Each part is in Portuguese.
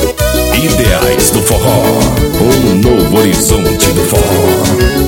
Ideais do forró, um novo horizonte do forró.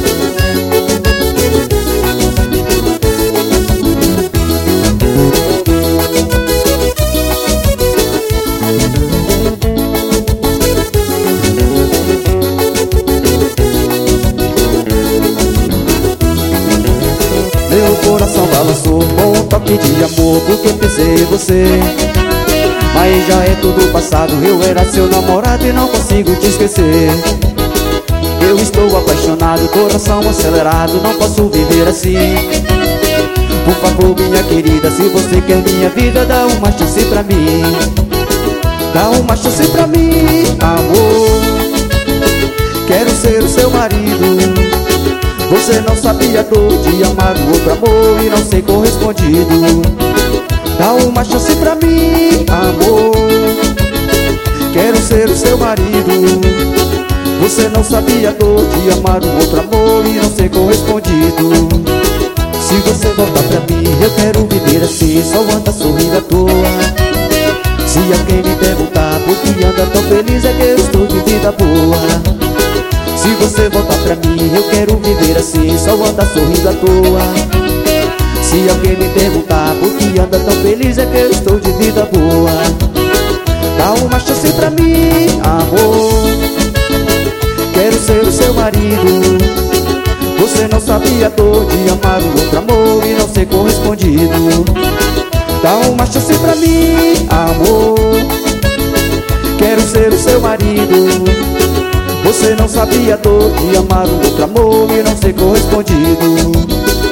Meu coração balançou com um toque de amor, porque pensei em você. Mas já é tudo passado, eu era seu namorado e não consigo te esquecer. Eu estou apaixonado, coração acelerado, não posso viver assim. Por favor, minha querida, se você quer minha vida, dá uma chance pra mim. Dá uma chance pra mim, amor. Quero ser o seu marido. Você não sabia a dor de amar o outro amor e não ser correspondido. Dá uma chance pra mim, amor. Quero ser o seu marido. Você não sabia a dor de amar o outro amor e não ser correspondido. Se você voltar pra mim, eu quero viver assim, só anda sorrindo à toa. Se alguém me perguntar por que anda tão feliz, é que eu estou de vida boa. Se você voltar pra mim, eu quero viver assim, só anda sorrindo à toa. Se alguém me perguntar por que anda tão feliz, é que eu estou de vida boa. Dá uma chance pra mim, amor. Quero ser o seu marido. Você não sabia a dor de amar o outro amor e não ser correspondido. Dá uma chance pra mim, amor. Quero ser o seu marido. Você não sabia a dor de amar o outro amor e não ser correspondido.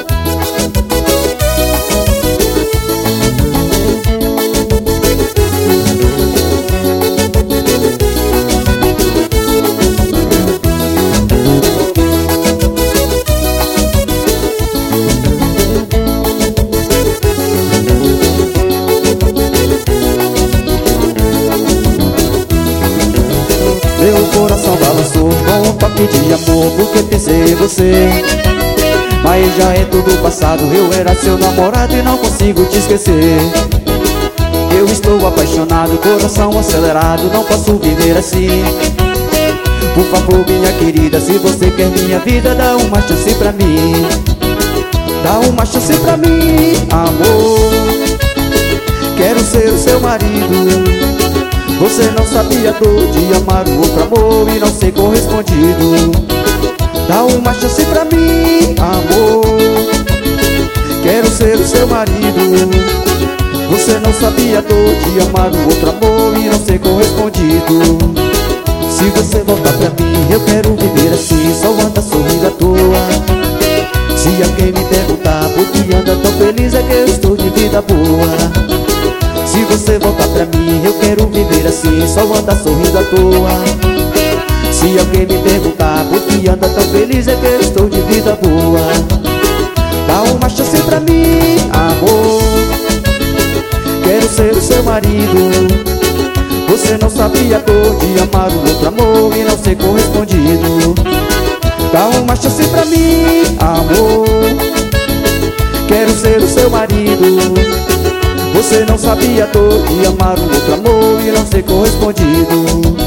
Meu coração balançou com um toque de amor, porque pensei em você. Mas já é tudo passado, eu era seu namorado e não consigo te esquecer. Eu estou apaixonado, coração acelerado, não posso viver assim. Por favor, minha querida, se você quer minha vida, dá uma chance pra mim. Dá uma chance pra mim, amor. Quero ser o seu marido. Você não sabia a dor de amar o outro amor e não ser correspondido. Dá uma chance pra mim, amor. Quero ser o seu marido. Você não sabia a dor de amar o outro amor e não ser correspondido. Se você voltar pra mim, eu quero viver assim, só anda sorrindo à toa. Se alguém me perguntar por que anda tão feliz, é que eu estou de vida boa. Se você voltar pra mim, eu quero viver assim, só anda sorrindo à toa. Se alguém me perguntar por que anda tão feliz, é que eu estou de vida boa. Dá uma chance pra mim, amor. Quero ser o seu marido. Você não sabia a dor de amar o outro amor e não ser correspondido. Dá uma chance pra mim, amor. Quero ser o seu marido. Você não sabia a dor de amar um outro amor e não ser correspondido.